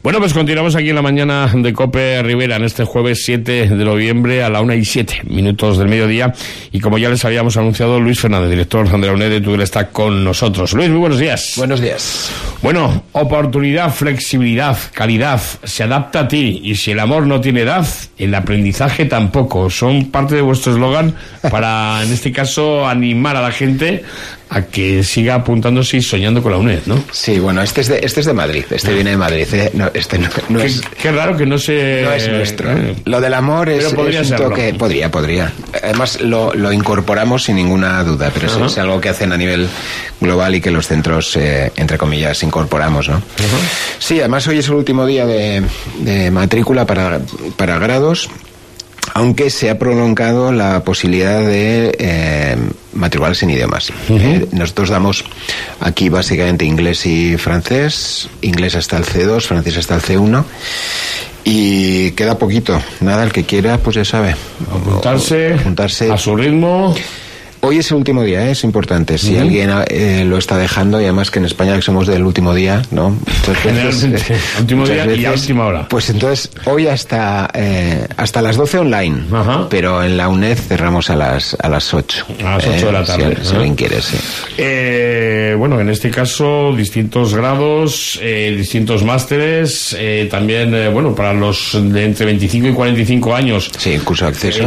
Bueno, pues continuamos aquí en la mañana de COPE Rivera en este jueves 7 de noviembre a la 1:07 del mediodía. Y como ya les habíamos anunciado, Luis Fernández, director de la UNED de Tudela, está con nosotros. Luis, muy buenos días. Buenos días. Bueno, oportunidad, flexibilidad, calidad, se adapta a ti. Y si el amor no tiene edad, el aprendizaje tampoco. Son parte de vuestro eslogan para, en este caso, animar a la gente a que siga apuntándose y soñando con la UNED, ¿no? Sí, bueno, este es de Madrid, viene de Madrid, No, no es... Qué raro que no se... No es nuestro. Lo del amor es un toque... Podría. Además, lo incorporamos sin ninguna duda, pero es algo que hacen a nivel global y que los centros, entre comillas, incorporamos, ¿no? Sí, además hoy es el último día de matrícula para grados, aunque se ha prolongado la posibilidad de matricularse en idiomas. Nosotros damos aquí básicamente inglés y francés, inglés hasta el C2, francés hasta el C1, y queda poquito. Nada, el que quiera, pues ya sabe. Apuntarse a su ritmo. Hoy es el último día, es importante. Si alguien lo está dejando, y además que en España somos del último día, ¿no? Generalmente, último día y a última hora. Pues entonces, hoy hasta las 12 online, pero en la UNED cerramos a las 8. A las 8 de la tarde. Si alguien quiere, sí. Bueno, en este caso, distintos grados, distintos másteres, también, para los de entre 25 y 45 años. Sí, el curso de acceso.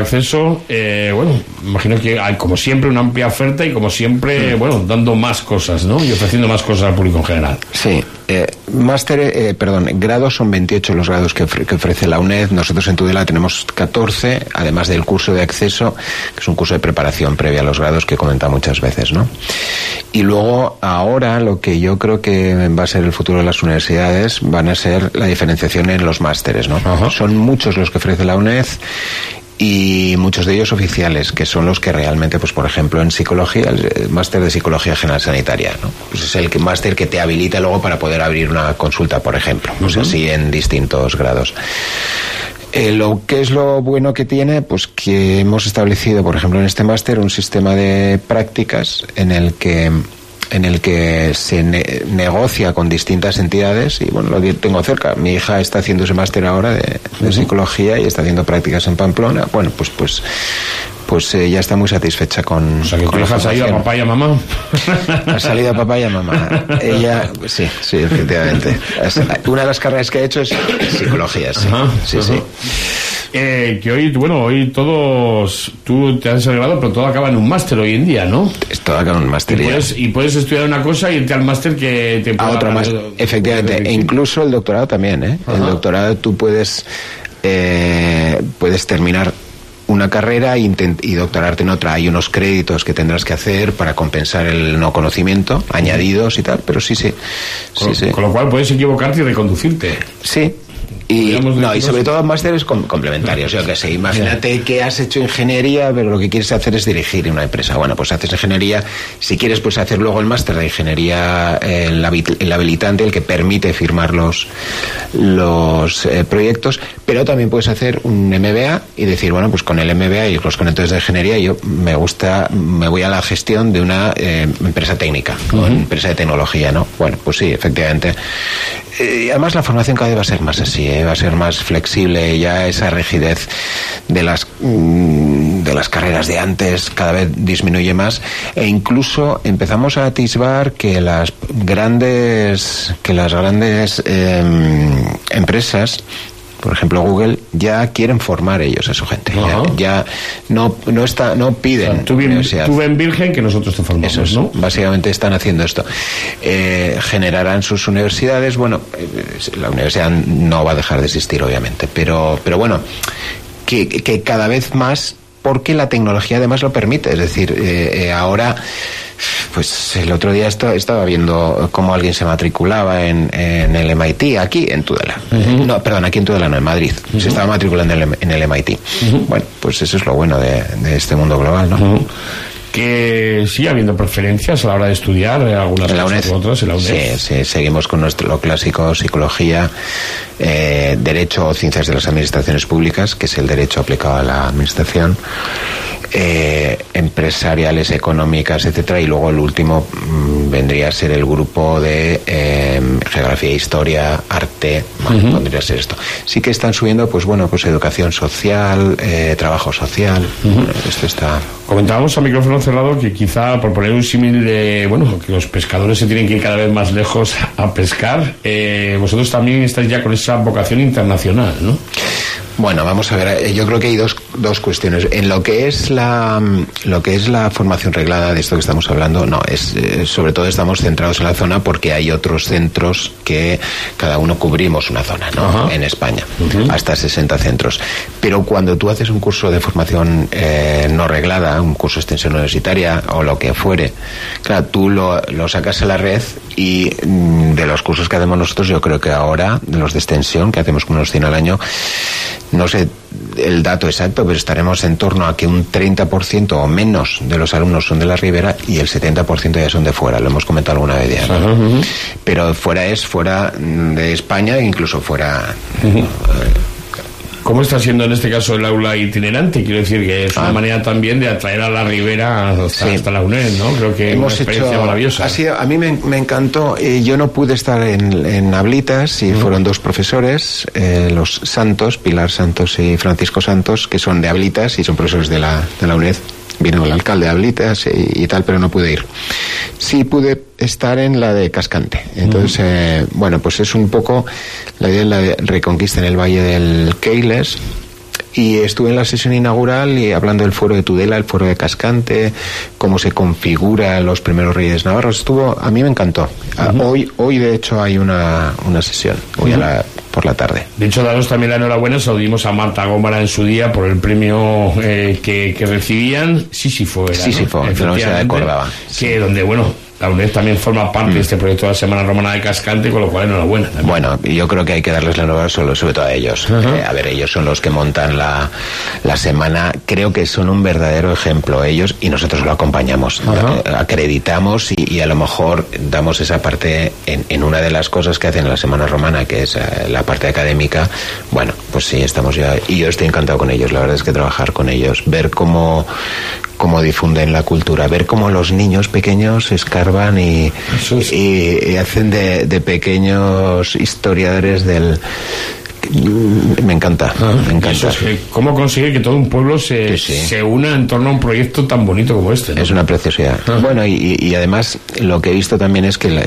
Imagino que hay, como siempre, una amplia oferta y como siempre, dando más cosas, ¿no? Y ofreciendo más cosas al público en general. Sí. Grados son 28 los grados que ofrece la UNED. Nosotros en Tudela tenemos 14, además del curso de acceso, que es un curso de preparación previa a los grados que he comentado muchas veces, ¿no? Y luego, ahora, lo que yo creo que va a ser el futuro de las universidades van a ser la diferenciación en los másteres, ¿no? Son muchos los que ofrece la UNED, y muchos de ellos oficiales, que son los que realmente, pues por ejemplo en psicología, el máster de psicología general sanitaria, ¿no? Pues es el máster que te habilita luego para poder abrir una consulta, por ejemplo, pues así en distintos grados. Lo que es lo bueno que tiene, pues que hemos establecido, por ejemplo en este máster, un sistema de prácticas en el que se negocia con distintas entidades, y bueno, lo tengo cerca. Mi hija está haciendo ese máster ahora de psicología y está haciendo prácticas en Pamplona. Bueno, pues ella está muy satisfecha con... O sea, que tu hija ha salido a papá y a mamá. Ha salido a papá y a mamá. Ella, sí, efectivamente. Una de las carreras que ha hecho es psicología, sí. Sí. Que hoy todos, tú te has graduado, pero todo acaba en un máster hoy en día, ¿no? Todo acaba en un máster. Y puedes estudiar una cosa y irte al máster que te pueda... A otro máster, efectivamente. E incluso el doctorado también, ¿eh? El doctorado tú puedes terminar una carrera y doctorarte en otra. Hay unos créditos que tendrás que hacer para compensar el no conocimiento, añadidos y tal, pero sí. Con lo cual puedes equivocarte y reconducirte. Sí. Y sobre todo másteres complementarios. Yo que sé, imagínate que has hecho ingeniería, pero lo que quieres hacer es dirigir una empresa. Bueno, pues haces ingeniería. Si quieres, pues hacer luego el máster de ingeniería, el habilitante, el que permite firmar los proyectos. Pero también puedes hacer un MBA y decir, bueno, pues con el MBA y los conectores de ingeniería yo me voy a la gestión de una empresa técnica, una empresa de tecnología, ¿no? Bueno, pues sí, efectivamente. Y además la formación cada vez va a ser más así, va a ser más flexible. Ya esa rigidez de las carreras de antes cada vez disminuye más, e incluso empezamos a atisbar que las grandes empresas, por ejemplo Google, ya quieren formar ellos a su gente. Ya no piden. O sea, tú ven virgen que nosotros te formamos. Eso, ¿no? Básicamente están haciendo esto. Generarán sus universidades. Bueno, la universidad no va a dejar de existir, obviamente, pero bueno, que cada vez más, porque la tecnología además lo permite. Es decir, ahora, pues el otro día estaba viendo cómo alguien se matriculaba en el MIT, aquí en Tudela. Aquí en Tudela no, en Madrid. Se estaba matriculando en el MIT. Bueno, pues eso es lo bueno de este mundo global, ¿no? Que sigue habiendo preferencias a la hora de estudiar algunas cosas u otras en la UNED. Sí, seguimos con lo clásico, psicología, derecho o ciencias de las administraciones públicas, que es el derecho aplicado a la administración. empresariales, económicas, etcétera, y luego el último vendría a ser el grupo de geografía, historia, arte, podría ser esto. Sí que están subiendo, pues bueno, pues educación social, trabajo social. Esto está. Comentábamos a micrófono cerrado que quizá, por poner un símil de, bueno, que los pescadores se tienen que ir cada vez más lejos a pescar, vosotros también estáis ya con esa vocación internacional, ¿no? Bueno, vamos a ver, yo creo que hay dos cuestiones. En lo que es la formación reglada de esto que estamos hablando, no, sobre todo estamos centrados en la zona porque hay otros centros que cada uno cubrimos una zona, ¿no? Ajá. En España, hasta 60 centros. Pero cuando tú haces un curso de formación no reglada, un curso de extensión universitaria o lo que fuere, claro, tú lo sacas a la red y de los cursos que hacemos nosotros, yo creo que ahora, de los de extensión, que hacemos como unos 100 al año, no sé el dato exacto, pero estaremos en torno a que un 30% o menos de los alumnos son de la Ribera y el 70% ya son de fuera. Lo hemos comentado alguna vez ya, ¿no? Pero fuera de España e incluso fuera. ¿Cómo está siendo en este caso el aula itinerante? Quiero decir que es una manera también de atraer a la Ribera hasta la UNED, ¿no? Creo que es una experiencia maravillosa. A mí me encantó. Yo no pude estar en Ablitas y fueron dos profesores, los Santos, Pilar Santos y Francisco Santos, que son de Ablitas y son profesores de la UNED. Vino el alcalde de Ablitas y tal, pero no pude ir. Sí pude estar en la de Cascante. Entonces, bueno, pues es un poco la idea de la reconquista en el Valle del Keiles. Y estuve en la sesión inaugural y hablando del fuero de Tudela, el fuero de Cascante, cómo se configura los primeros reyes navarros. A mí me encantó. Hoy de hecho hay una sesión, hoy por la tarde. De hecho, daros también la enhorabuena, saludimos a Marta Gómara en su día por el premio que recibían. Sísifo era, Sísifo, ¿no? De la Universidad de Córdoba. Que donde, bueno, la UNED también forma parte de este proyecto de la Semana Romana de Cascante, con lo cual enhorabuena también. Bueno, yo creo que hay que darles la enhorabuena sobre todo a ellos. A ver, ellos son los que montan la semana. Creo que son un verdadero ejemplo ellos y nosotros lo acompañamos. Acreditamos y a lo mejor damos esa parte en una de las cosas que hacen en la Semana Romana, que es la parte académica. Bueno, pues sí, estamos ya. Y yo estoy encantado con ellos. La verdad es que trabajar con ellos, ver cómo difunden la cultura, ver cómo los niños pequeños escarban y hacen de pequeños historiadores del. Me encanta. Eso es, ¿cómo conseguir que todo un pueblo se una en torno a un proyecto tan bonito como este, ¿no? Es una preciosidad. Bueno, y además lo que he visto también es que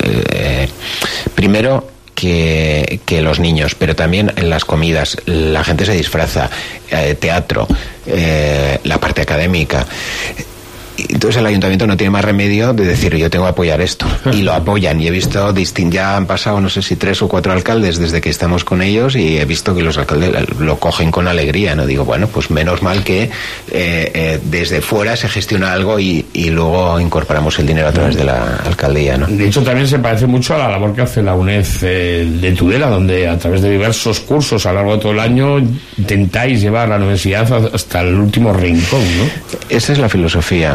primero que los niños, pero también en las comidas la gente se disfraza, teatro, la parte académica. Entonces el ayuntamiento no tiene más remedio de decir yo tengo que apoyar esto y lo apoyan, y he visto ya han pasado no sé si 3 o 4 alcaldes desde que estamos con ellos y he visto que los alcaldes lo cogen con alegría, no digo bueno, pues menos mal que desde fuera se gestiona algo y luego incorporamos el dinero a través de la alcaldía, ¿no? De hecho también se parece mucho a la labor que hace la UNED de Tudela, donde a través de diversos cursos a lo largo de todo el año intentáis llevar la universidad hasta el último rincón, ¿no? Esa es la filosofía.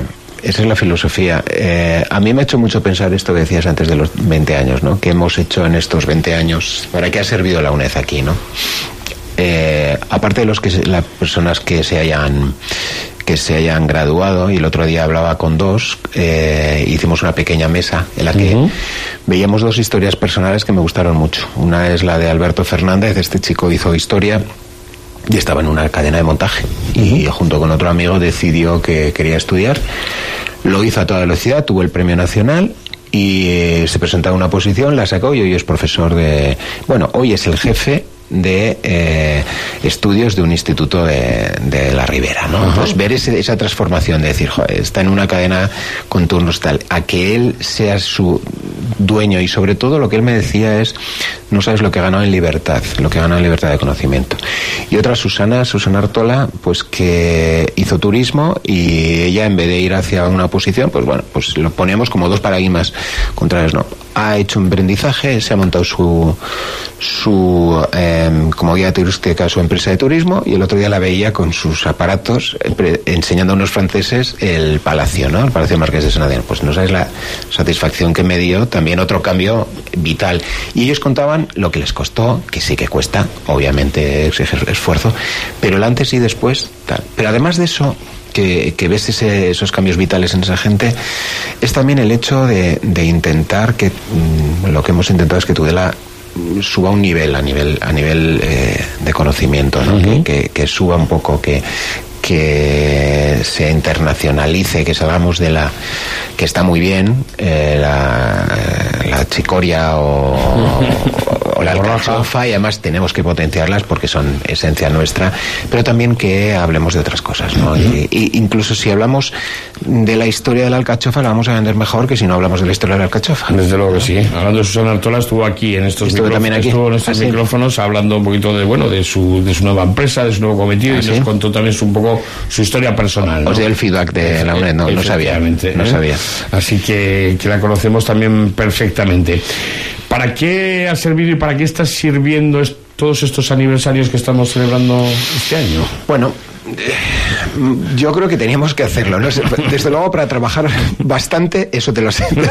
A mí me ha hecho mucho pensar esto que decías antes de los 20 años, ¿no? ¿Qué hemos hecho en estos 20 años? ¿Para qué ha servido la UNED aquí, no? Aparte de las personas que se hayan graduado, y el otro día hablaba con dos, hicimos una pequeña mesa en la que veíamos 2 historias personales que me gustaron mucho. Una es la de Alberto Fernández. Este chico hizo historia y estaba en una cadena de montaje y junto con otro amigo decidió que quería estudiar, lo hizo a toda velocidad, tuvo el premio nacional y se presentó a una posición, la sacó y hoy es profesor hoy es el jefe de estudios de un instituto de la Ribera, ¿no? Pues ver esa transformación de decir, joder, está en una cadena con turnos tal, a que él sea su dueño, y sobre todo lo que él me decía es, no sabes lo que ha ganado en libertad, de conocimiento. Y otra, Susana Artola, pues que hizo turismo y ella, en vez de ir hacia una oposición, pues bueno, pues lo ponemos como 2 paradigmas contrarios, ¿no? Ha hecho un emprendizaje, se ha montado su como guía turística, su empresa de turismo, y el otro día la veía con sus aparatos enseñando a unos franceses el palacio, ¿no? El Palacio Marqués de Senadén. Pues no sabes la satisfacción que me dio, también otro cambio vital. Y ellos contaban lo que les costó, que sí que cuesta, obviamente exige esfuerzo, pero el antes y después, tal. Pero además de eso, que ves esos cambios vitales en esa gente, es también el hecho de intentar que lo que hemos intentado es que Tudela suba un nivel a nivel de conocimiento, ¿no? Que suba un poco, que se internacionalice, que salgamos de que está muy bien la chicoria o la alcachofa, y además tenemos que potenciarlas porque son esencia nuestra, pero también que hablemos de otras cosas, ¿no? Y incluso si hablamos de la historia de la alcachofa la vamos a vender mejor que si no hablamos de la historia de la alcachofa. Desde luego que sí. Hablando de Susana Artola, estuvo aquí en estos micrófonos hablando un poquito de su nueva empresa, de su nuevo cometido, y nos contó también un poco su historia personal, ¿no? Os dio el feedback de la UNED, no sabía. Así que la conocemos también perfectamente. ¿Para qué ha servido y para qué está sirviendo todos estos aniversarios que estamos celebrando este año? Bueno, yo creo que teníamos que hacerlo, ¿no? Desde luego, para trabajar bastante, eso te lo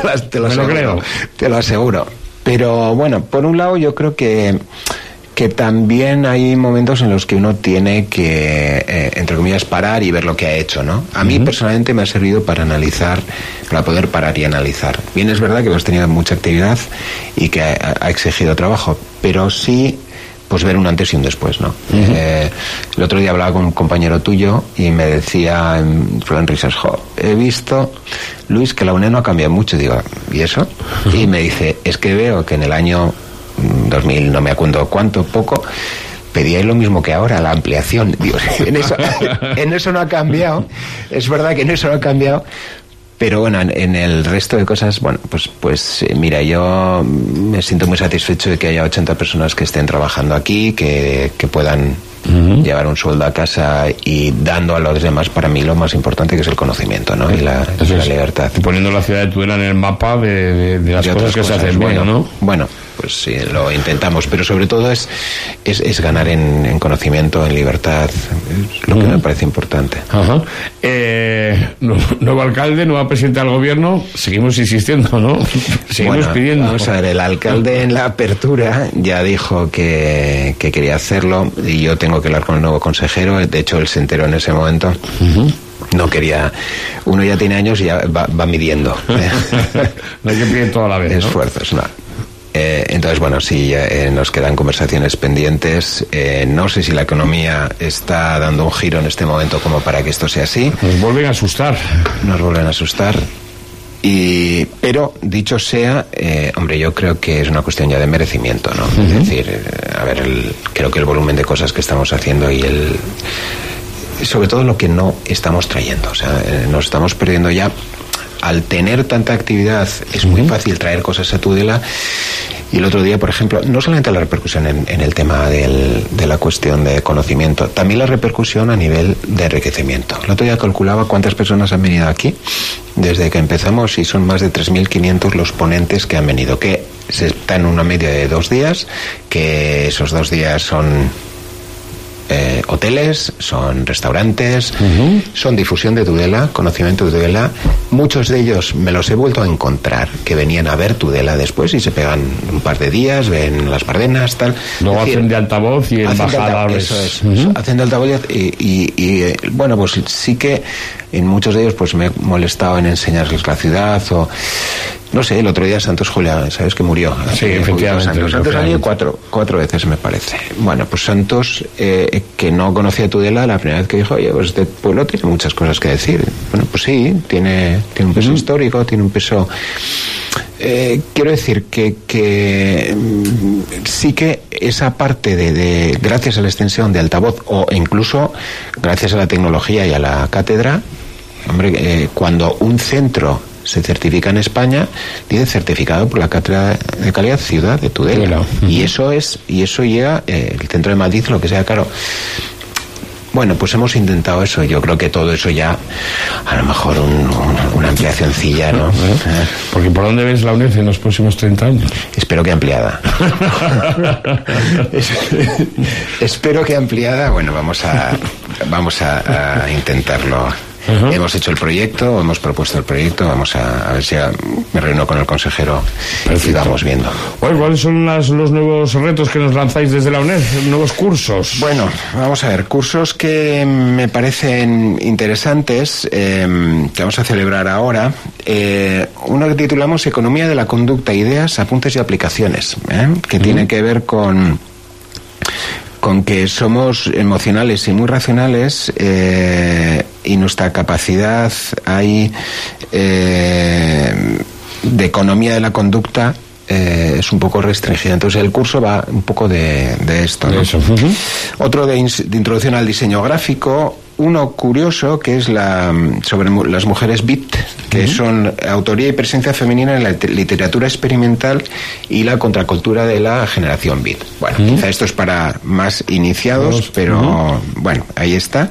aseguro. Pero bueno, por un lado yo creo que también hay momentos en los que uno tiene que, entre comillas, parar y ver lo que ha hecho, ¿no? A mí personalmente me ha servido para poder parar y analizar. Bien, es verdad que hemos tenido mucha actividad y que ha exigido trabajo, pero sí, pues ver un antes y un después, ¿no? El otro día hablaba con un compañero tuyo y me decía, en risas, he visto, Luis, que la UNED no ha cambiado mucho. Digo, ¿y eso? Y me dice, es que veo que en el año 2000, no me acuerdo cuánto, poco, pedíais lo mismo que ahora, la ampliación. Digo, en eso no ha cambiado. Es verdad que en eso no ha cambiado, pero bueno, en el resto de cosas, bueno, pues mira, yo me siento muy satisfecho de que haya 80 personas que estén trabajando aquí, que puedan llevar un sueldo a casa y dando a los demás, para mí lo más importante, que es el conocimiento, ¿no? Y la libertad. Y poniendo la ciudad de Tudela en el mapa de las cosas que se hacen bien, ¿no? Bueno, pues sí, lo intentamos, pero sobre todo es ganar en conocimiento, en libertad, es lo que me parece importante. Nuevo alcalde, nueva presidenta del gobierno, seguimos insistiendo, ¿no? Seguimos pidiendo. Vamos a ver, el alcalde en la apertura ya dijo que quería hacerlo, y yo tengo que hablar con el nuevo consejero. De hecho, él se enteró en ese momento. No quería. Uno ya tiene años y ya va midiendo. No hay que pedir toda la vez, ¿no? Esfuerzos, no. Entonces, bueno, sí, nos quedan conversaciones pendientes. No sé si la economía está dando un giro en este momento como para que esto sea así. Nos vuelven a asustar. Pero dicho sea, hombre, yo creo que es una cuestión ya de merecimiento, ¿no? Es decir, a ver, creo que el volumen de cosas que estamos haciendo y sobre todo lo que no estamos trayendo, o sea, nos estamos perdiendo ya. Al tener tanta actividad es muy fácil traer cosas a Tudela. Y el otro día, por ejemplo, no solamente la repercusión en el tema de la cuestión de conocimiento, también la repercusión a nivel de enriquecimiento. El otro día calculaba cuántas personas han venido aquí desde que empezamos, y son más de 3.500 los ponentes que han venido, que se está en una media de 2 días, que esos 2 días son hoteles, son restaurantes, son difusión de Tudela, conocimiento de Tudela. Muchos de ellos me los he vuelto a encontrar, que venían a ver Tudela después y se pegan un par de días, ven las Bardenas, tal. Luego hacen de altavoz y embajadores. Eso es. Hacen de altavoz y bueno, pues sí que en muchos de ellos pues me he molestado en enseñarles la ciudad, o no sé, el otro día Santos Julián, ¿sabes que murió? Sí, efectivamente. Santos ha ido cuatro veces, me parece. Bueno, pues Santos, que no conocía Tudela, la primera vez que dijo, oye, pues este pueblo tiene muchas cosas que decir. Bueno, pues sí, tiene un peso histórico, tiene un peso... quiero decir que sí que esa parte de gracias a la extensión de altavoz, o incluso gracias a la tecnología y a la cátedra, hombre, cuando un centro se certifica en España, dice certificado por la Cátedra de Calidad Ciudad de Tudela. Y eso llega, el centro de Madrid, lo que sea, claro. Bueno, pues hemos intentado eso. Yo creo que todo eso ya, a lo mejor una ampliacioncilla, ¿no? Porque ¿por dónde ves la UNED en los próximos 30 años? Espero que ampliada. Espero que ampliada. Bueno, vamos a intentarlo Hemos hecho el proyecto, hemos propuesto el proyecto, vamos a ver si me reúno con el consejero. Perfecto. Y vamos viendo. Bueno, ¿cuáles son los nuevos retos que nos lanzáis desde la UNED? ¿Nuevos cursos? Bueno, vamos a ver, cursos que me parecen interesantes, que vamos a celebrar ahora. Uno que titulamos Economía de la Conducta, Ideas, Apuntes y Aplicaciones, que tiene que ver con que somos emocionales y muy racionales, y nuestra capacidad de economía de la conducta es un poco restringida. Entonces el curso va un poco de esto, ¿no? Eso. Otro de introducción al diseño gráfico. Uno curioso que es sobre las mujeres beat, que son autoría y presencia femenina en la literatura experimental y la contracultura de la generación beat. Bueno, quizá esto es para más iniciados, pero bueno, ahí está.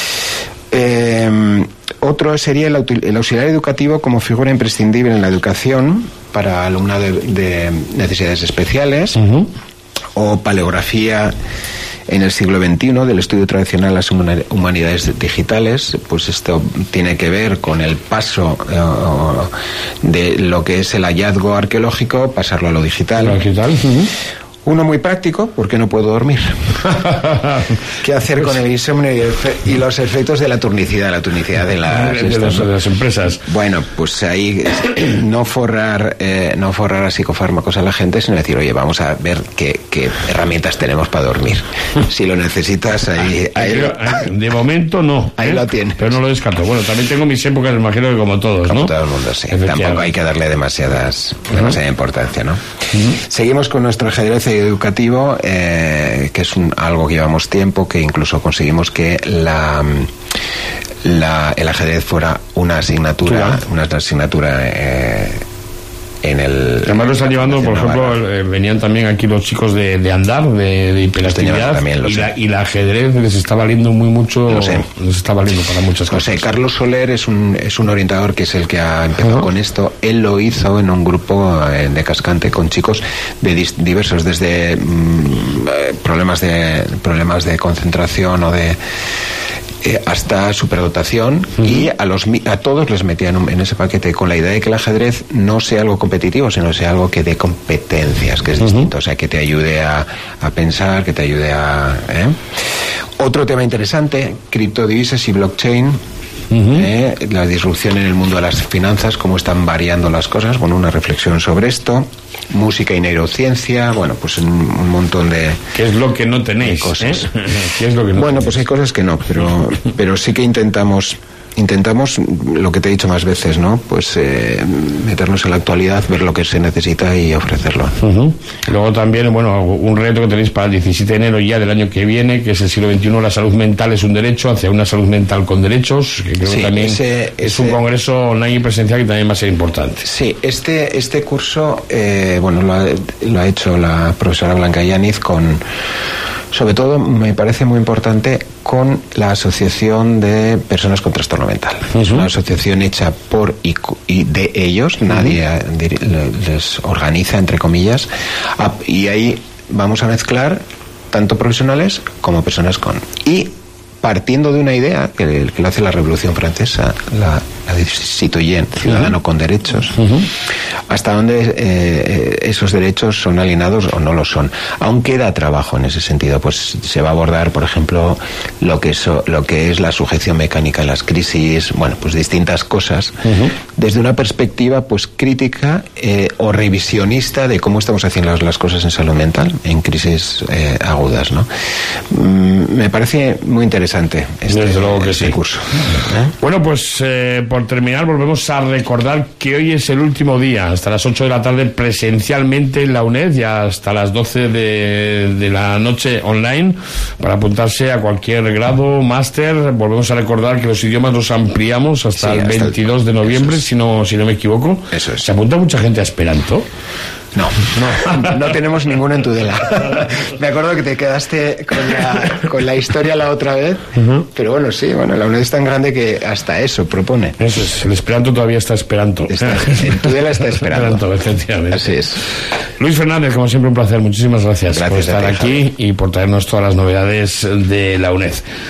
Otro sería el auxiliar educativo como figura imprescindible en la educación para alumnado de necesidades especiales, o paleografía en el siglo XXI, del estudio tradicional de las humanidades digitales. Pues esto tiene que ver con el paso de lo que es el hallazgo arqueológico, pasarlo a lo digital. Uno muy práctico, porque no puedo dormir. ¿Qué hacer con el insomnio y los efectos de la turnicidad de las empresas? Bueno, pues ahí no forrar a psicofármacos a la gente, sino decir, oye, vamos a ver qué herramientas tenemos para dormir. Si lo necesitas, ahí de momento no. Ahí lo tienes. Pero no lo descarto. Bueno, también tengo mis épocas, imagino que como todos, ¿no? Como todo el mundo, sí. Tampoco hay que darle demasiada importancia, ¿no? Seguimos con nuestro ajedrez educativo, que es algo que llevamos tiempo, que incluso conseguimos que el ajedrez fuera una asignatura en el... Además lo están llevando, por ejemplo, venían también aquí los chicos de andar, de hiperactividad, y la ajedrez les está valiendo mucho, les está valiendo para muchas cosas. Carlos Soler es un orientador que es el que ha empezado con esto. Él lo hizo en un grupo de Cascante con chicos de diversos, desde problemas de concentración o de hasta superdotación, y a todos les metían en ese paquete con la idea de que el ajedrez no sea algo competitivo, sino sea algo que dé competencias, que es distinto, o sea, que te ayude a pensar, que te ayude a... Otro tema interesante, criptodivisas y blockchain. La disrupción en el mundo de las finanzas, cómo están variando las cosas. Bueno, una reflexión sobre esto. Música y neurociencia, bueno, pues un montón de... ¿Qué es lo que no tenéis? Cosas. ¿Qué es lo que no tenéis? Pues hay cosas que no, pero sí que intentamos lo que te he dicho más veces, ¿no? Pues meternos en la actualidad, ver lo que se necesita y ofrecerlo. Luego también, bueno, un reto que tenéis para el 17 de enero ya del año que viene, que es el siglo XXI, la salud mental es un derecho, hacia una salud mental con derechos, que creo que también es un congreso online y presencial que también va a ser importante. Sí, este curso, lo ha hecho la profesora Blanca Yáñez sobre todo, me parece muy importante, con la Asociación de Personas con Trastorno Mental. Es una asociación hecha por y de ellos, nadie les organiza, entre comillas, y ahí vamos a mezclar tanto profesionales como personas con... Y partiendo de una idea que lo hace la Revolución Francesa, la de citoyen, ciudadano con derechos, hasta dónde esos derechos son alienados o no lo son. Aún queda trabajo en ese sentido, pues se va a abordar, por ejemplo, lo que es la sujeción mecánica en las crisis, bueno, pues distintas cosas, desde una perspectiva pues crítica o revisionista de cómo estamos haciendo las cosas en salud mental, en crisis agudas, ¿no? Me parece muy interesante este curso. Bueno, pues por terminar, volvemos a recordar que hoy es el último día, hasta las 8 de la tarde presencialmente en la UNED y hasta las 12 de la noche online, para apuntarse a cualquier grado, máster. Volvemos a recordar que los idiomas los ampliamos hasta el 22 de noviembre, si no me equivoco. Eso es. ¿Se apunta mucha gente a Esperanto? No tenemos ninguno en Tudela. Me acuerdo que te quedaste con la historia la otra vez, pero bueno, la UNED es tan grande que hasta eso propone. Eso es, el Esperanto todavía está esperando. En Tudela está esperando. Efectivamente. Así es. Luis Fernández, como siempre, un placer. Muchísimas gracias por estar aquí y por traernos todas las novedades de la UNED.